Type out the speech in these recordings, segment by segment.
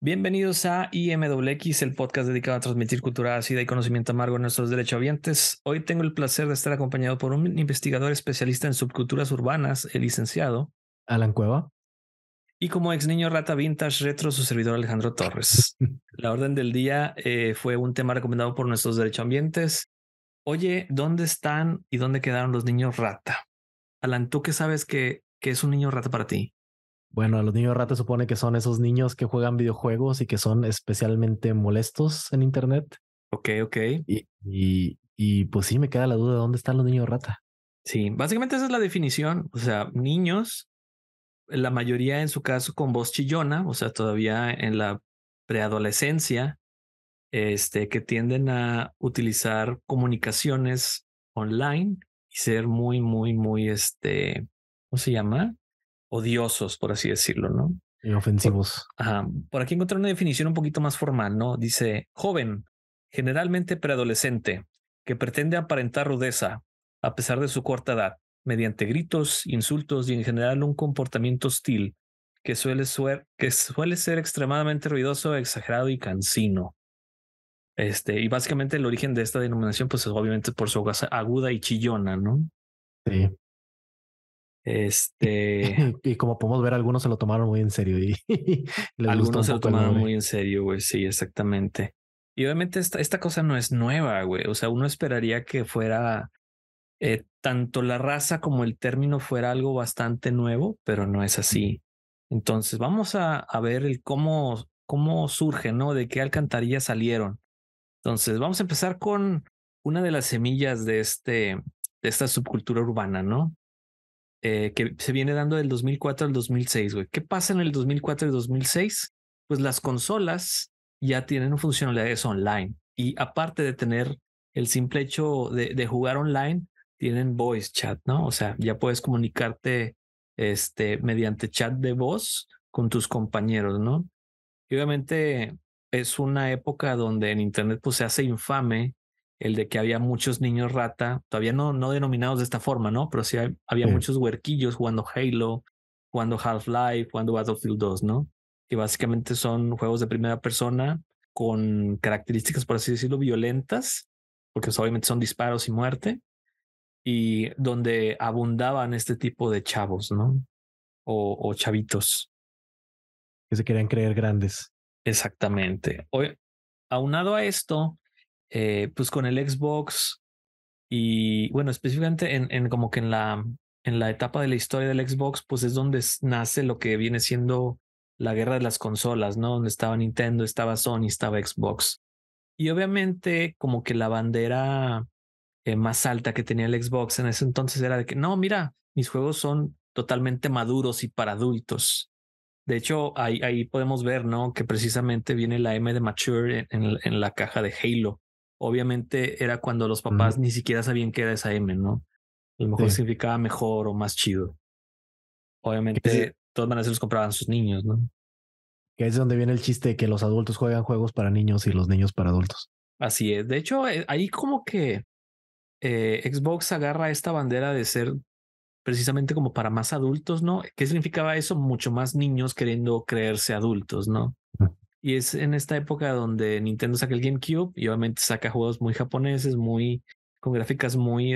Bienvenidos a IMWX, el podcast dedicado a transmitir cultura ácida y conocimiento amargo a nuestros derechohabientes. Hoy tengo el placer de estar acompañado por un investigador especialista en subculturas urbanas, el licenciado Alan Cueva. Y como ex niño rata vintage retro, su servidor Alejandro Torres. La orden del día fue un tema recomendado por nuestros derechohabientes. Oye, ¿dónde están y dónde quedaron los niños rata? Alan, ¿tú qué sabes que es un niño rata para ti? Bueno, los niños rata supone que son esos niños que juegan videojuegos y que son especialmente molestos en internet. Ok. Y pues sí, me queda la duda de dónde están los niños rata. Sí, básicamente esa es la definición. O sea, niños, la mayoría en su caso con voz chillona, o sea, todavía en la preadolescencia, que tienden a utilizar comunicaciones online y ser muy, ¿cómo se llama? Odiosos, por así decirlo, ¿no? Y Por, ofensivos. por aquí encontré una definición un poquito más formal, ¿no? Dice joven, generalmente preadolescente, que pretende aparentar rudeza a pesar de su corta edad, mediante gritos, insultos y en general un comportamiento hostil que suele ser extremadamente ruidoso, exagerado y cansino. Y básicamente el origen de esta denominación, pues es obviamente por su voz aguda y chillona, ¿no? Sí. Este, Y como podemos ver, algunos se lo tomaron muy en serio y les gustó Algunos un se lo poco el tomaban nombre. muy en serio, güey. Sí, exactamente. Y obviamente esta cosa no es nueva, güey. O sea, uno esperaría que fuera tanto la raza como el término fuera algo bastante nuevo, pero no es así. Entonces, vamos a ver el cómo surge, ¿no? De qué alcantarillas salieron. Entonces, vamos a empezar con una de las semillas de esta subcultura urbana, ¿no? Que se viene dando del 2004 al 2006, güey. ¿Qué pasa en el 2004 y 2006? Pues las consolas ya tienen funcionalidades online y aparte de tener el simple hecho de jugar online, tienen voice chat, ¿no? O sea, ya puedes comunicarte mediante chat de voz con tus compañeros, ¿no? Y obviamente es una época donde en Internet pues se hace infame el de que había muchos niños rata, todavía no denominados de esta forma, ¿no? Pero sí había Sí. muchos huerquillos jugando Halo, jugando Half-Life, jugando Battlefield 2, ¿no? Que básicamente son juegos de primera persona con características, por así decirlo, violentas, porque pues, obviamente son disparos y muerte, y donde abundaban este tipo de chavos, ¿no? O chavitos. Que se querían creer grandes. Exactamente. Hoy, aunado a esto, pues con el Xbox y bueno, específicamente en como que en la etapa de la historia del Xbox, pues es donde nace lo que viene siendo la guerra de las consolas, ¿no? Donde estaba Nintendo, estaba Sony, estaba Xbox. Y obviamente como que la bandera más alta que tenía el Xbox en ese entonces era de que no, mira, mis juegos son totalmente maduros y para adultos. De hecho, ahí podemos ver, ¿no? Que precisamente viene la M de Mature en la caja de Halo. Obviamente era cuando los papás ni siquiera sabían qué era esa M, ¿no? A lo mejor Sí. significaba mejor o más chido. Que es, Obviamente, todas maneras se los compraban sus niños, ¿no? que es donde viene el chiste de que los adultos juegan juegos para niños y los niños para adultos. Así es. De hecho, ahí como que Xbox agarra esta bandera de ser precisamente como para más adultos, ¿no? ¿Qué significaba eso? Mucho más niños queriendo creerse adultos, ¿no? Y es en esta época donde Nintendo saca el GameCube y obviamente saca juegos muy japoneses, muy con gráficas muy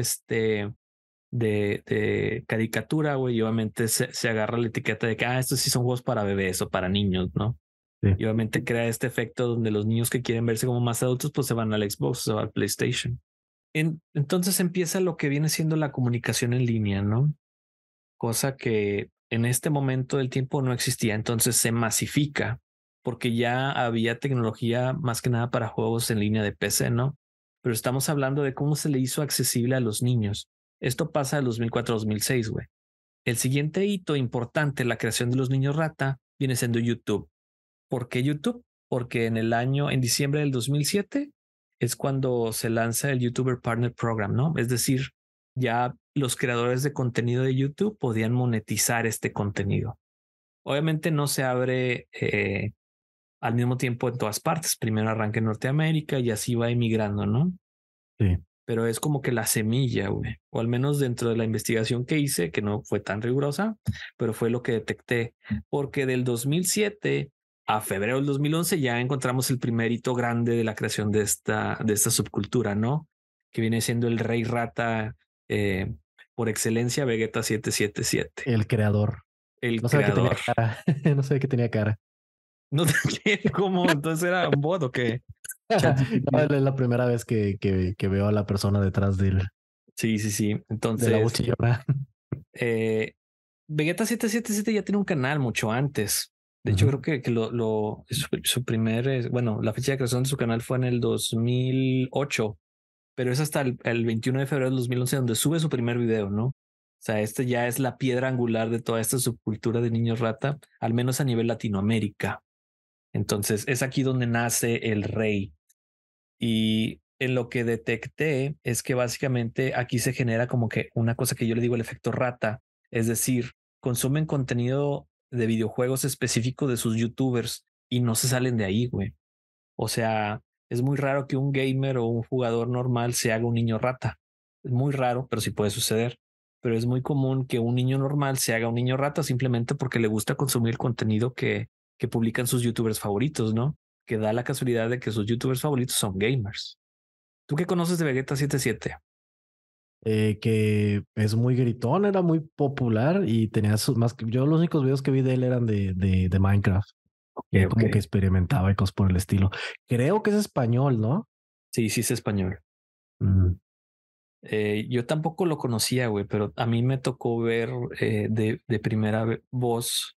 de caricatura, güey. Y obviamente se agarra la etiqueta de que estos sí son juegos para bebés o para niños, ¿no? Sí. Y obviamente crea este efecto donde los niños que quieren verse como más adultos, pues se van al Xbox o se van al PlayStation. Entonces empieza lo que viene siendo la comunicación en línea, ¿no? Cosa que en este momento del tiempo no existía. Entonces se masifica porque ya había tecnología más que nada para juegos en línea de PC, ¿no? Pero estamos hablando de cómo se le hizo accesible a los niños. Esto pasa del 2004-2006, güey. El siguiente hito importante, la creación de los niños rata, viene siendo YouTube. ¿Por qué YouTube? Porque en diciembre del 2007, es cuando se lanza el YouTuber Partner Program, ¿no? Es decir, ya los creadores de contenido de YouTube podían monetizar este contenido. Obviamente no se abre al mismo tiempo en todas partes. Primero arranca en Norteamérica y así va emigrando, ¿no? Sí. Pero es como que la semilla, güey. O al menos dentro de la investigación que hice, que no fue tan rigurosa, pero fue lo que detecté. Porque del 2007 a febrero del 2011 ya encontramos el primer hito grande de la creación de esta subcultura, ¿no? Que viene siendo el rey rata por excelencia, Vegeta 777, El creador. el No sabía que tenía creador. cara. No sabía que tenía cara. No sé cómo, entonces era un bot o qué. No, ChatGPT. es la primera vez que veo a la persona detrás Sí, sí, sí. de la voz Entonces, chillona. eh, Vegeta 777 ya tiene un canal mucho antes. De hecho, Ujú. creo que su primer, bueno, la fecha de creación de su canal fue en el 2008, pero es hasta el 21 de febrero del 2011 donde sube su primer video, ¿no? O sea, este ya es la piedra angular de toda esta subcultura de niños rata, al menos a nivel Latinoamérica. Entonces, es aquí donde nace el rey. Y en lo que detecté es que básicamente aquí se genera como que una cosa que yo le digo el efecto rata, es decir, consumen contenido de videojuegos específico de sus youtubers y no se salen de ahí, güey. O sea, es muy raro que un gamer o un jugador normal se haga un niño rata. Es muy raro, pero sí puede suceder. Pero es muy común que un niño normal se haga un niño rata simplemente porque le gusta consumir el contenido que publican sus youtubers favoritos, ¿no? Que da la casualidad de que sus youtubers favoritos son gamers. ¿Tú qué conoces de Vegeta 77? Que es muy gritón, era muy popular y tenía sus más. Yo los únicos videos que vi de él eran de Minecraft. Ok, Y ahí ok. como que experimentaba y cosas por el estilo. Creo que es español, ¿no? Sí, sí es español. Mm, Yo tampoco lo conocía, güey, pero a mí me tocó ver de primera voz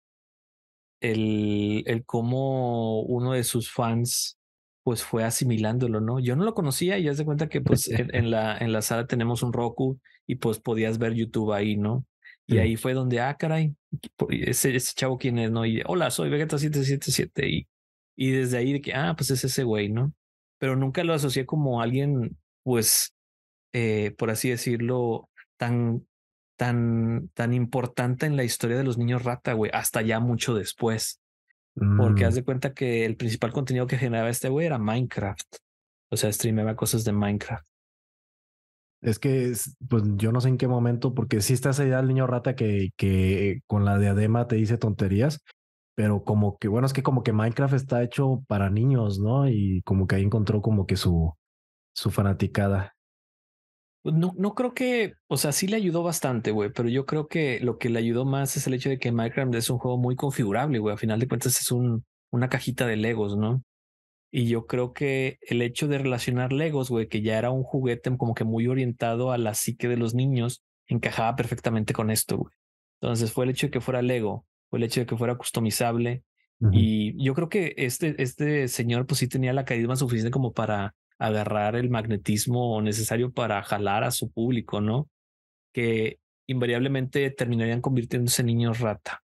el cómo uno de sus fans pues fue asimilándolo, ¿no? Yo no lo conocía y haz de cuenta que pues en la sala tenemos un Roku y pues podías ver YouTube ahí, ¿no? Y sí. ahí fue donde, caray, ese chavo quién es, ¿no? Y hola, soy Vegeta 777 y desde ahí de que, pues es ese güey, ¿no? Pero nunca lo asocié como alguien, pues, por así decirlo, tan, tan importante en la historia de los niños rata, güey, hasta ya mucho después. Porque haz Mm, de cuenta que el principal contenido que generaba este güey era Minecraft. O sea, streameaba cosas de Minecraft. es que, pues yo no sé en qué momento, porque sí está esa idea del niño rata que con la diadema te dice tonterías, pero como que, bueno, es que como que Minecraft está hecho para niños, ¿no? Y como que ahí encontró como que su fanaticada. Pues no, no creo que, o sea, sí le ayudó bastante, güey, pero yo creo que lo que le ayudó más es el hecho de que Minecraft es un juego muy configurable, güey. A final de cuentas es una cajita de Legos, ¿no? Y yo creo que el hecho de relacionar Legos, güey, que ya era un juguete como que muy orientado a la psique de los niños, encajaba perfectamente con esto, güey. Entonces fue el hecho de que fuera Lego, fue el hecho de que fuera customizable. Ujú. Y yo creo que este señor, pues sí tenía la carisma suficiente como para agarrar el magnetismo necesario para jalar a su público, ¿no? Que invariablemente terminarían convirtiéndose en niños rata.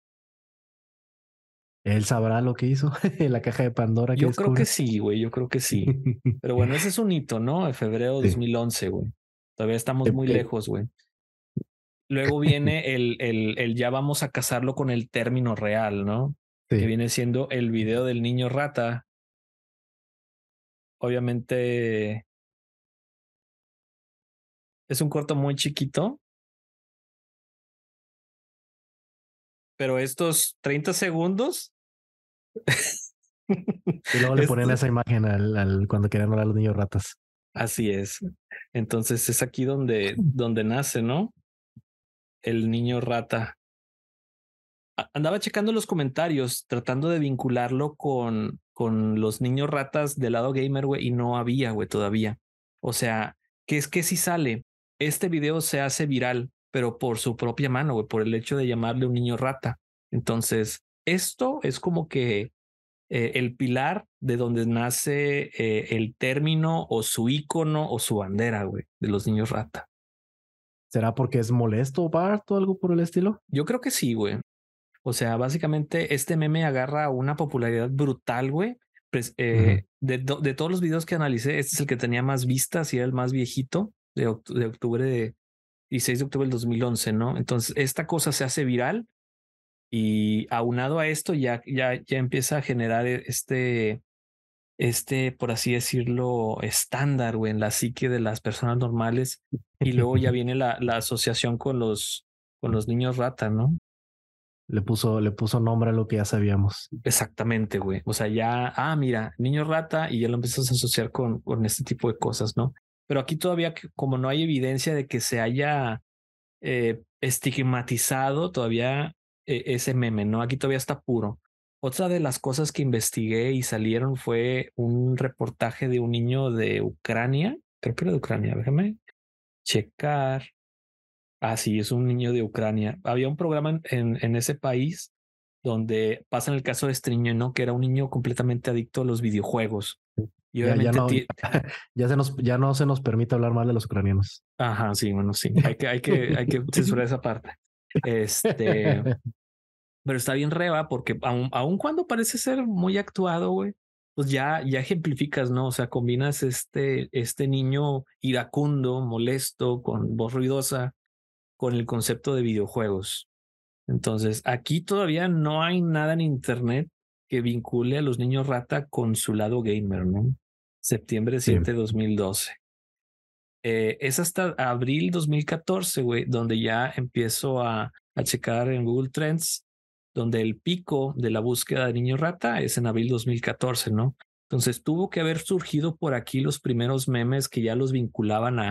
Él sabrá lo que hizo en la caja de Pandora que Yo creo que descubre. sí, güey, yo creo que sí. Pero bueno, ese es un hito, ¿no? De febrero de Sí. 2011, güey. Todavía estamos muy Eh, lejos, güey. Luego viene el ya vamos a casarlo con el término real, ¿no? Que sí. viene siendo el video del niño rata. Obviamente es un corto muy chiquito, pero estos 30 segundos, Y luego le ponen esto- esa imagen cuando querían hablar a los niños ratas. así es. Entonces es aquí donde nace, ¿no? El niño rata. Andaba checando los comentarios, tratando de vincularlo con los niños ratas del lado gamer, güey, y no había, güey, todavía. O sea, que es que si sale, este video se hace viral, pero por su propia mano, güey, por el hecho de llamarle un niño rata. Entonces, esto es como que el pilar de donde nace el término o su icono o su bandera, güey, de los niños rata. ¿Será porque es molesto Bart o algo por el estilo? Yo creo que sí, güey. O sea, básicamente este meme agarra una popularidad brutal, güey. Pues, Ujú. de todos los videos que analicé, este es el que tenía más vistas y era el más viejito de octubre de 16 de octubre del 2011, ¿no? Entonces, esta cosa se hace viral y aunado a esto ya empieza a generar por así decirlo, estándar, güey, en la psique de las personas normales. Y luego ya viene la asociación con los niños rata, ¿no? le puso nombre a lo que ya sabíamos. Exactamente, güey. O sea, ya, mira, niño rata y ya lo empiezas a asociar con este tipo de cosas, ¿no? Pero aquí todavía, como no hay evidencia de que se haya estigmatizado todavía ese meme, ¿no? Aquí todavía está puro. Otra de las cosas que investigué y salieron fue un reportaje de un niño de Ucrania, creo que era de Ucrania, déjame checar. Sí, es un niño de Ucrania. Había un programa en ese país donde pasa en el caso de este niño, ¿no? Que era un niño completamente adicto a los videojuegos. Y Ya obviamente, no, ya no se nos permite hablar mal de los ucranianos. ajá, sí, bueno, sí, hay que censurar esa parte. Este, pero está bien reba porque aun cuando parece ser muy actuado, güey, pues ya ejemplificas, ¿no? O sea, combinas este niño iracundo, molesto, con voz ruidosa, con el concepto de videojuegos. Entonces, aquí todavía no hay nada en internet que vincule a los niños rata con su lado gamer, ¿no? Septiembre Sí. 7 de 2012. Es hasta abril 2014, güey, donde ya empiezo a checar en Google Trends, donde el pico de la búsqueda de niño rata es en abril 2014, ¿no? Entonces tuvo que haber surgido por aquí los primeros memes que ya los vinculaban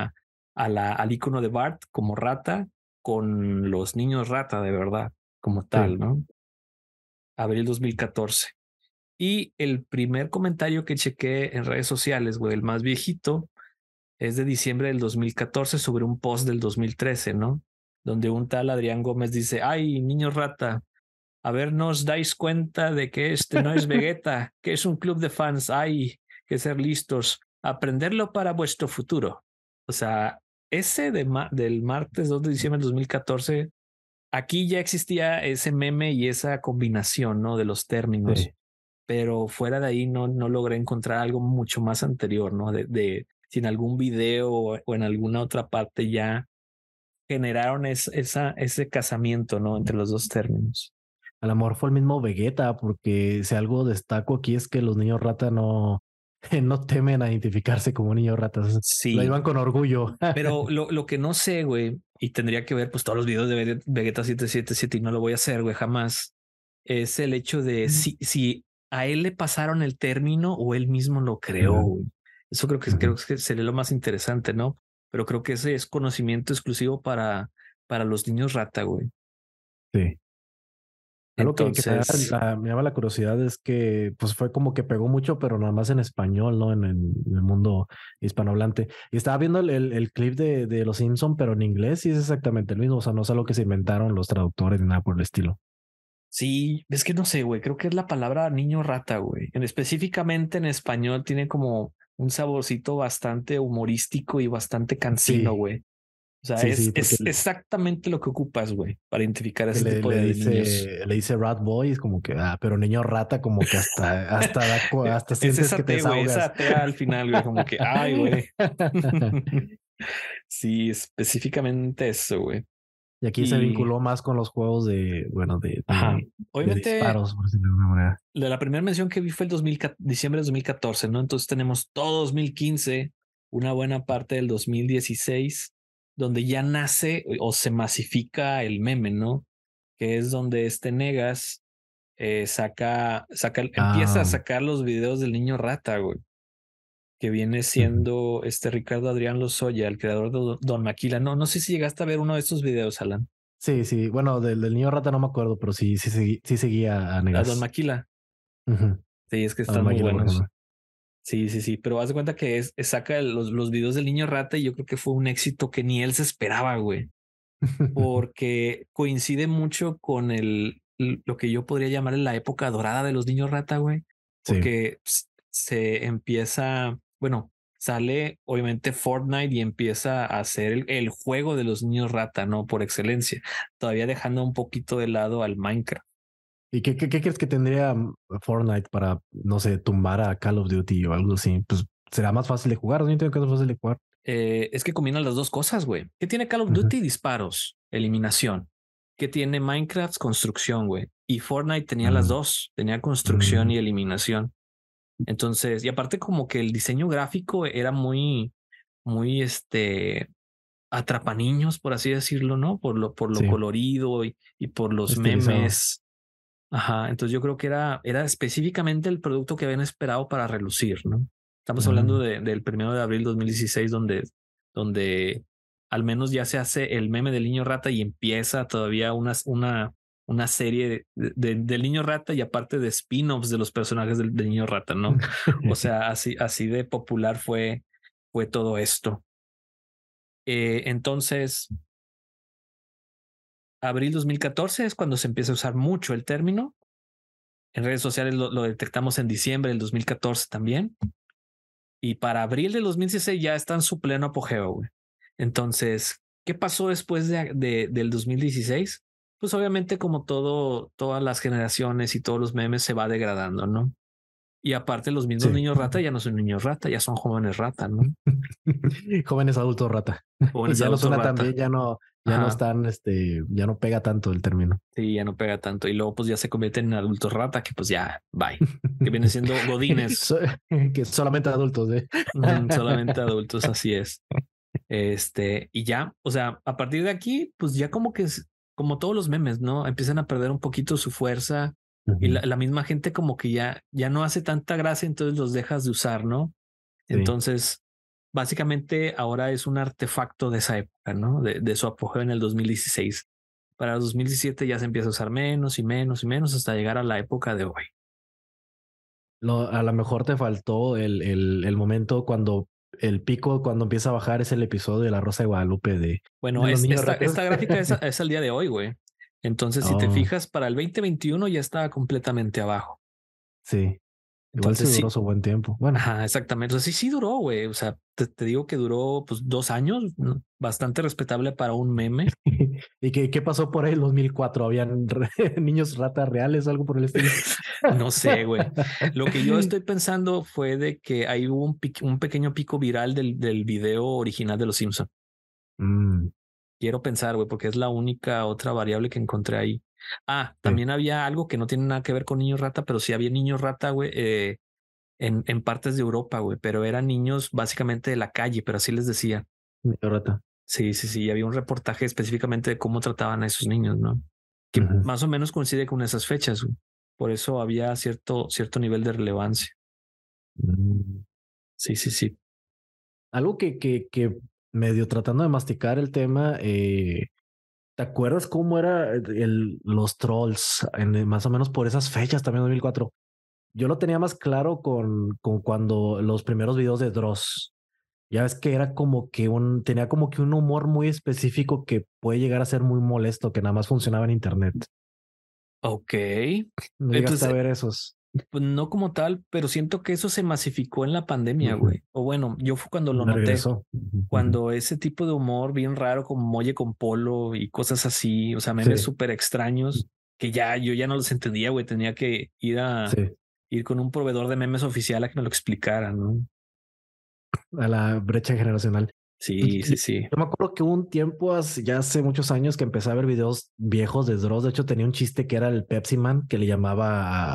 al icono de Bart como rata con los niños rata de verdad, como Sí. tal, ¿no? Abril 2014. Y el primer comentario que chequé en redes sociales, güey, el más viejito, es de diciembre del 2014 sobre un post del 2013, ¿no? Donde un tal Adrián Gómez dice, ay, niño rata, a ver, ¿no os dais cuenta de que este no es Vegeta, que es un club de fans? Hay que ser listos, aprenderlo para vuestro futuro. O sea, ese del martes 2 de diciembre del 2014, aquí ya existía ese meme y esa combinación, ¿no? De los términos, Sí. pero fuera de ahí no logré encontrar algo mucho más anterior, ¿no? De si en algún video o en alguna otra parte ya generaron ese casamiento, ¿no? Entre los dos términos. A lo mejor fue el mismo Vegeta, porque si algo destaco aquí es que los niños rata no, no temen a identificarse como niños ratas. Lo Sí, iban con orgullo. pero lo que no sé, güey, y tendría que ver pues todos los videos de Vegeta 777 y no lo voy a hacer, güey, jamás, es el hecho de si a él le pasaron el término o él mismo lo creó, güey. Eso creo que sería lo más interesante, ¿no? Pero creo que ese es conocimiento exclusivo para los niños rata, güey. Sí. Algo que Entonces, me llama la curiosidad es que pues fue como que pegó mucho, pero nada más en español, ¿no? En el mundo hispanohablante. Y estaba viendo el clip de Los Simpson, pero en inglés sí es exactamente el mismo. O sea, no es algo que se inventaron los traductores ni nada por el estilo. sí, es que no sé, güey, creo que es la palabra niño rata, güey. Específicamente en español tiene como un saborcito bastante humorístico y bastante cansino, Sí, güey. O sea, sí, porque es exactamente lo que ocupas, güey, para identificar ese tipo de niños. le dice rat boy, es como que, pero niño rata, como que hasta Es sientes que esa te T, güey, desahogas. esa T al final, güey, como que, ay, güey. Sí, específicamente eso, güey. Y aquí se Y, vinculó más con los juegos de, bueno, ajá, de obviamente disparos, por decirlo de alguna manera. la primera mención que vi fue el diciembre de 2014, ¿no? Entonces tenemos todo 2015, una buena parte del 2016, donde ya nace o se masifica el meme, ¿no? Que es donde este Negas empieza a Ah, sacar los videos del niño rata, güey, que viene ujú. siendo este Ricardo Adrián Lozoya, el creador de Don Maquila. No sé si llegaste a ver uno de estos videos, Alan. Sí, sí. Bueno, del niño rata no me acuerdo, pero sí seguía a A Don Negas. Maquila. Ujú. Sí, es que A la están muy máquina, por buenos. ejemplo. Sí, sí, sí, pero haz de cuenta que saca los videos del niño rata y yo creo que fue un éxito que ni él se esperaba, güey, porque coincide mucho con lo que yo podría llamar la época dorada de los niños rata, güey, Sí. porque se empieza, bueno, sale obviamente Fortnite y empieza a hacer el juego de los niños rata, ¿no? Por excelencia, todavía dejando un poquito de lado al Minecraft. ¿Y qué crees que tendría Fortnite para, no sé, tumbar a Call of Duty o algo así? Pues será más fácil de jugar. ¿No? Yo entiendo que es fácil de jugar. Es que combinan las dos cosas, güey. ¿Qué tiene Call of Ujú. Duty? Disparos, eliminación. ¿Qué tiene Minecraft? Construcción, güey. Y Fortnite tenía las Mm, dos, tenía construcción mm, y eliminación. Entonces, y aparte como que el diseño gráfico era muy, muy atrapaniños, por así decirlo, ¿no? Por lo Sí, colorido y por los estilizado. memes. Ajá, entonces yo creo que era específicamente el producto que habían esperado para relucir, ¿no? Estamos hablando Mm. del 1 de abril 2016, donde al menos ya se hace el meme del niño rata y empieza todavía una serie del niño rata y aparte de spin-offs de los personajes del niño rata, ¿no? O sea, así de popular fue todo esto. Entonces, abril 2014 es cuando se empieza a usar mucho el término. En redes sociales lo detectamos en diciembre del 2014 también. Y para abril del 2016 ya está en su pleno apogeo, güey. Entonces, ¿qué pasó después del 2016? Pues obviamente como todas las generaciones y todos los memes se va degradando, ¿no? Y aparte los mismos Sí. niños rata ya no son niños rata, ya son jóvenes rata, ¿no? Jóvenes adultos rata. Y Jóvenes ya no adultos suena tan bien, rata. ya no Ajá. están, ya no pega tanto el término. Sí, ya no pega tanto. Y luego pues ya se convierten en adultos rata, que pues ya, bye. Que viene siendo godines. So- que solamente adultos, ¿eh? Solamente adultos, así es. Y ya, o sea, a partir de aquí, pues ya como que es como todos los memes, ¿no? Empiezan a perder un poquito su fuerza y Ujú. la misma gente como que ya no hace tanta gracia, entonces los dejas de usar, ¿no? Sí. Entonces, básicamente ahora es un artefacto de esa época, ¿no? De su apogeo en el 2016. Para el 2017 ya se empieza a usar menos y menos y menos hasta llegar a la época de hoy. A lo mejor te faltó el momento cuando el pico, cuando empieza a bajar, es el episodio de La Rosa de Guadalupe Bueno, de los niños ratas. esta gráfica es al día de hoy, güey. Entonces, si te Oh, fijas, para el 2021 ya estaba completamente abajo. sí. Igual se Entonces, duró sí, su buen tiempo. Bueno, ajá, exactamente. O sea, sí duró, güey. O sea, te digo que duró pues 2 años, ¿no? Bastante respetable para un meme. ¿y qué pasó por ahí en 2004? ¿Habían niños ratas reales o algo por el estilo? No sé, güey. Lo que yo estoy pensando fue de que ahí hubo un pequeño pico viral del video original de Los Simpson. Mm, Quiero pensar, güey, porque es la única otra variable que encontré ahí. Ah, sí, también había algo que no tiene nada que ver con niños rata, pero sí había niños rata, güey, en partes de Europa, güey, pero eran niños básicamente de la calle, pero así les decía. niño rata. Sí, sí, sí, había un reportaje específicamente de cómo trataban a esos niños, ¿no? Que Ujú. más o menos coincide con esas fechas, güey. Por eso había cierto nivel de relevancia. Mm. Sí, sí, sí. Algo que medio tratando de masticar el tema, ¿te acuerdas cómo era los trolls más o menos por esas fechas también 2004? Yo lo tenía más claro con cuando los primeros videos de Dross. Ya ves que era como que tenía como que un humor muy específico que puede llegar a ser muy molesto, que nada más funcionaba en internet. Ok. No llegaste a Pues ver esos. Pues no como tal, pero siento que eso se masificó en la pandemia, Ujú. güey. O bueno, yo fue cuando lo Me noté, regresó. Ujú, ujú. cuando ese tipo de humor bien raro como Molle con Polo y cosas así, o sea, memes Sí, súper extraños que yo ya no los entendía, güey. Tenía que sí. ir con un proveedor de memes oficial a que me lo explicara, ¿no? A la brecha generacional. Sí, sí, sí. Yo me acuerdo que hubo un tiempo, ya hace muchos años, que empecé a ver videos viejos de Dross. De hecho, tenía un chiste que era el Pepsi Man, que le llamaba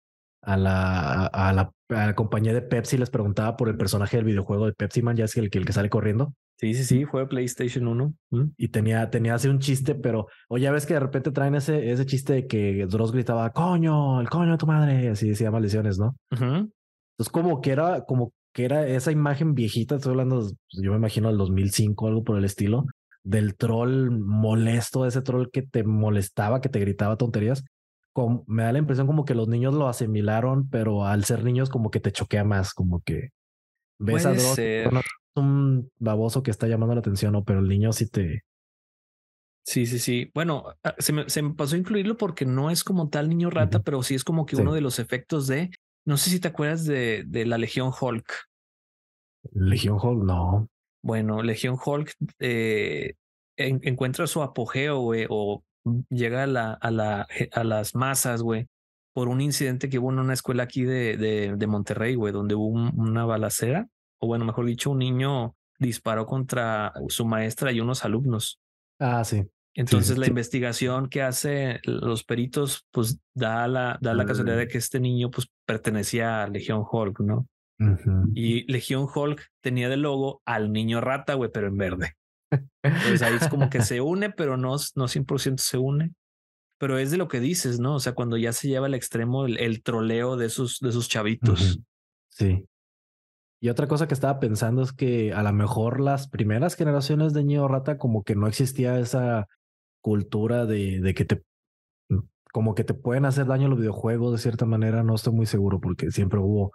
a la compañía de Pepsi, les preguntaba por el personaje del videojuego de Pepsi Man, ya es el que sale corriendo. Sí, sí, sí, fue PlayStation 1. Y tenía así un chiste, pero oye, ya ves que de repente traen ese chiste de que Dross gritaba, coño, el coño de tu madre, así decía maldiciones, ¿no? Ujú. Entonces, como que era esa imagen viejita, estoy hablando, pues, yo me imagino del 2005, algo por el estilo, del troll molesto, ese troll que te molestaba, que te gritaba tonterías. Me da la impresión como que los niños lo asimilaron, pero al ser niños como que te choquea más, como que ves a Puede Dross, ser. bueno, es un baboso que está llamando la atención, ¿no? Pero el niño sí te... Sí, sí, sí. Bueno, se me pasó a incluirlo porque no es como tal niño rata, Ujú. pero sí es como que Sí, uno de los efectos no sé si te acuerdas de la Legión Hulk. Legion Hall, no. Bueno, Legión Hulk encuentra su apogeo, güey, o llega a las masas, güey, por un incidente que hubo en una escuela aquí de Monterrey, güey, donde hubo una balacera, o bueno, mejor dicho, un niño disparó contra su maestra y unos alumnos. Ah, sí, sí, sí, Entonces la sí. investigación que hace los peritos, pues da la casualidad de que este niño, pues pertenecía a Legión Hulk, ¿no? Ujú. Y Legión Hulk tenía de logo al niño rata, güey, pero en verde. Entonces ahí es como que se une, pero no 100% se une. Pero es de lo que dices, ¿no? O sea, cuando ya se lleva al extremo el troleo de esos chavitos. Ujú. Sí. Y otra cosa que estaba pensando es que a lo mejor las primeras generaciones de Niño Rata como que no existía esa cultura de que te como que te pueden hacer daño los videojuegos de cierta manera. No estoy muy seguro porque siempre hubo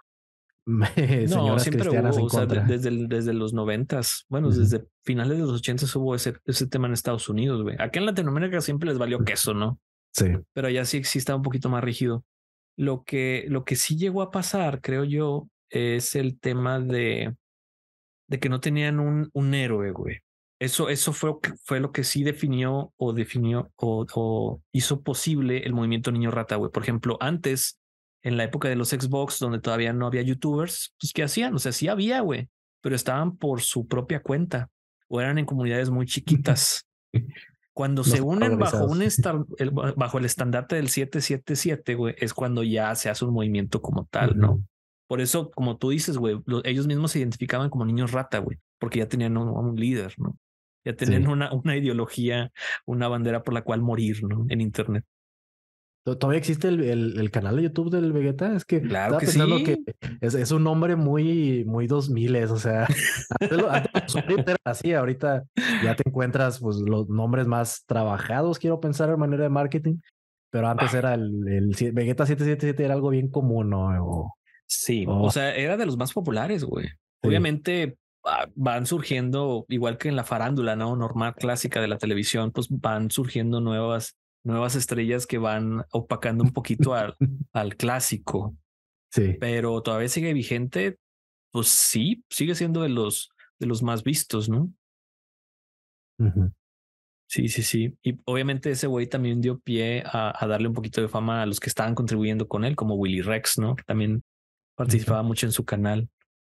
No, señoras siempre cristianas hubo, en o sea, contra. desde los noventas, bueno, Ujú. desde finales de los ochentas hubo ese tema en Estados Unidos, güey. Aquí en Latinoamérica siempre les valió queso, ¿no? Sí. Pero allá sí exista un poquito más rígido. Lo que sí llegó a pasar, creo yo, es el tema de que no tenían un héroe, güey. Eso fue lo que sí definió o hizo posible el movimiento Niño Rata, güey. Por ejemplo, antes, en la época de los Xbox, donde todavía no había YouTubers, pues ¿qué hacían? O sea, sí había, güey, pero estaban por su propia cuenta o eran en comunidades muy chiquitas. Cuando No se están unen organizados. bajo el estandarte del 777, güey, es cuando ya se hace un movimiento como tal, ¿no? Ujú. Por eso, como tú dices, güey, ellos mismos se identificaban como niños rata, güey, porque ya tenían un líder, ¿no? Ya tenían Sí. una ideología, una bandera por la cual morir, ¿no? En Internet. ¿Todavía existe el canal de YouTube del Vegeta? Es que Claro estaba que pensando que sí. es un nombre muy 2000, o sea, antes los usuarios eran así, ahorita ya te encuentras pues los nombres más trabajados, quiero pensar en manera de marketing, pero antes Ah, era Vegeta 777 era algo bien común, ¿no? sí, o O- sea, era de los más populares, güey. sí. Obviamente van surgiendo, igual que en la farándula, ¿no? Normal, clásica de la televisión, pues van surgiendo nuevas estrellas que van opacando un poquito al clásico, Sí. pero todavía sigue vigente. Pues sí, sigue siendo de los más vistos, ¿no? Ujú, Sí, sí, sí. Y obviamente ese güey también dio pie a darle un poquito de fama a los que estaban contribuyendo con él, como Willy Rex, ¿no? Que también ujú. participaba mucho en su canal.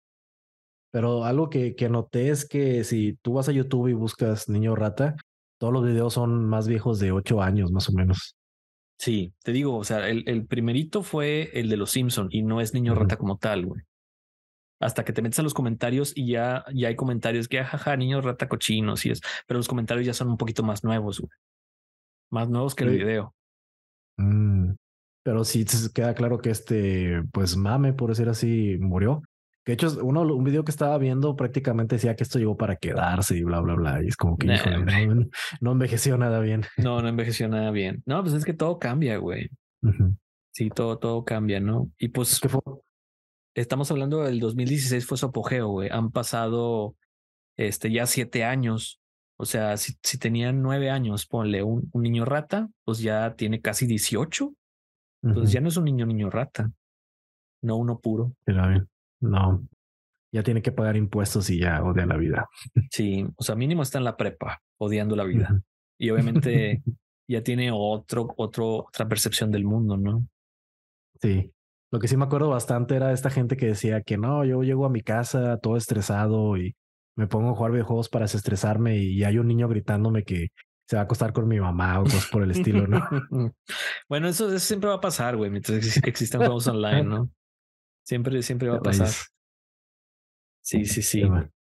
Pero algo que noté es que si tú vas a YouTube y buscas Niño Rata, todos los videos son más viejos de 8 años, más o menos. Sí, te digo, o sea, el primerito fue el de los Simpson y no es niño Ujú. rata como tal, güey. Hasta que te metes a los comentarios y ya hay comentarios que, jaja, niño rata cochino, sí es, pero los comentarios ya son un poquito más nuevos, güey. Más nuevos que el Pero, video. mm, pero sí se queda claro que pues mame, por decir así, murió. Que de hecho, un video que estaba viendo prácticamente decía que esto llegó para quedarse y bla, bla, bla. Y es como que, Nah, híjole, hombre. no envejeció nada bien. No, no envejeció nada bien. No, pues es que todo cambia, güey. Ujú. Sí, todo cambia, ¿no? Y Es pues que fue, estamos hablando del 2016 fue su apogeo, güey. Han pasado ya 7 años. O sea, si tenían 9 años, ponle un niño rata, pues ya tiene casi 18. Entonces ujú, ya no es un niño rata, no uno puro. era bien. No, ya tiene que pagar impuestos y ya odia la vida. Sí, o sea, mínimo está en la prepa, odiando la vida. Ujú. Y obviamente ya tiene otra percepción del mundo, ¿no? Sí. Lo que sí me acuerdo bastante era esta gente que decía que no, yo llego a mi casa todo estresado y me pongo a jugar videojuegos para desestresarme y hay un niño gritándome que se va a acostar con mi mamá o cosas por el estilo, ¿no? Bueno, eso siempre va a pasar, güey, mientras existan juegos online, ¿no? Siempre va a pasar. Rayos. Sí, sí, Qué sí. mal.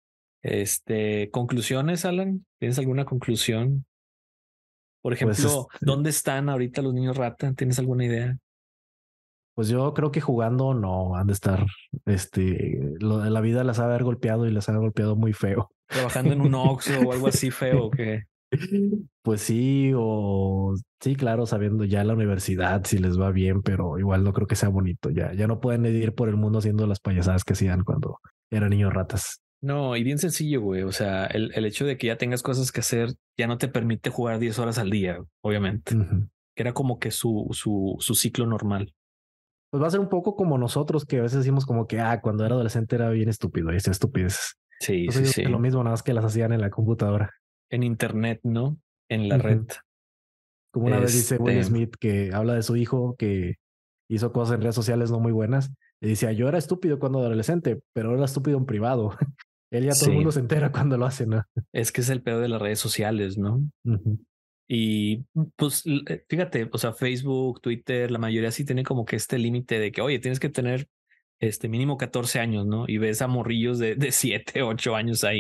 Conclusiones, Alan. ¿Tienes alguna conclusión? Por Pues, ejemplo, ¿dónde están ahorita los niños rata? ¿Tienes alguna idea? pues yo creo que jugando no han de estar, la vida las ha de haber golpeado y las ha golpeado muy feo. ¿Trabajando en un Oxxo o algo así feo que Pues sí, o sí, claro, sabiendo ya la universidad si les va bien, pero igual no creo que sea bonito. Ya no pueden ir por el mundo haciendo las payasadas que hacían cuando eran niños ratas. no? Y bien sencillo, güey. O sea, el hecho de que ya tengas cosas que hacer ya no te permite jugar 10 horas al día, obviamente. Ujú. Que era como que su ciclo normal. Pues va a ser un poco como nosotros que a veces decimos como que, cuando era adolescente era bien estúpido y hacía estupideces. Sí, Pues sí, ellos hacen lo sí. mismo, nada más que las hacían en la computadora. En internet, ¿no? En la red. Ujú. Como una vez dice Will Este, Smith que habla de su hijo que hizo cosas en redes sociales no muy buenas. Y decía, yo era estúpido cuando era adolescente, pero era estúpido en privado. Él ya todo el sí, mundo se entera cuando lo hace, ¿no? es que es el peor de las redes sociales, ¿no? Ujú. Y pues fíjate, o sea, Facebook, Twitter, la mayoría sí tiene como que este límite de que, oye, tienes que tener mínimo 14 años, ¿no? Y ves a morrillos de 7, 8 años ahí.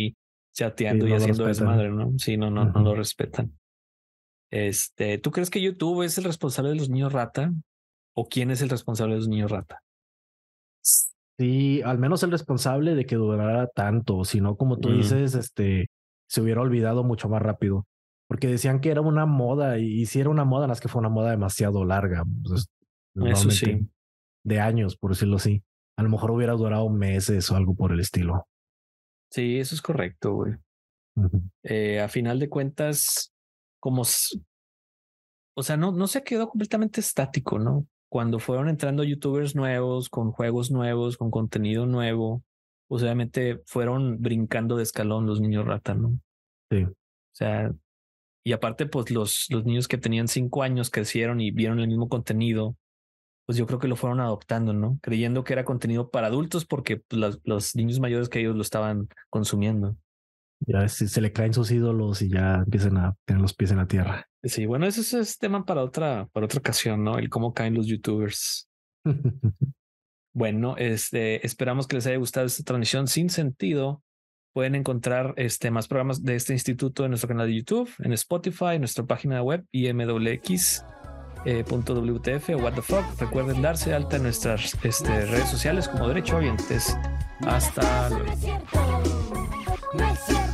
chateando y no lo haciendo respetan. desmadre, ¿no? Sí, no lo respetan. ¿Tú crees que YouTube es el responsable de los niños rata? ¿O quién es el responsable de los niños rata? Sí, al menos el responsable de que durara tanto, si no, como tú Mm, dices, se hubiera olvidado mucho más rápido, porque decían que era una moda y si era una moda, no es que fue una moda demasiado larga, pues, eso normalmente sí. de años, por decirlo así. A lo mejor hubiera durado meses o algo por el estilo. Sí, eso es correcto, güey. Ujú. A final de cuentas, como, o sea, no se quedó completamente estático, ¿no? Cuando fueron entrando youtubers nuevos, con juegos nuevos, con contenido nuevo, pues obviamente fueron brincando de escalón los niños rata, ¿no? O Sí, sea, y aparte, pues los niños que tenían 5 años crecieron y vieron el mismo contenido, pues yo creo que lo fueron adoptando, ¿no? Creyendo que era contenido para adultos porque pues, los niños mayores que ellos lo estaban consumiendo. ya se le caen sus ídolos y ya empiezan a tener los pies en la tierra. Sí, bueno, eso es tema para otra ocasión, ¿no? El cómo caen los youtubers. Bueno, esperamos que les haya gustado esta transmisión sin sentido. Pueden encontrar más programas de este instituto en nuestro canal de YouTube, en Spotify, en nuestra página web imwx.wtf o what the fuck. Recuerden darse de alta en nuestras redes sociales como Derecho Orientes. Hasta luego.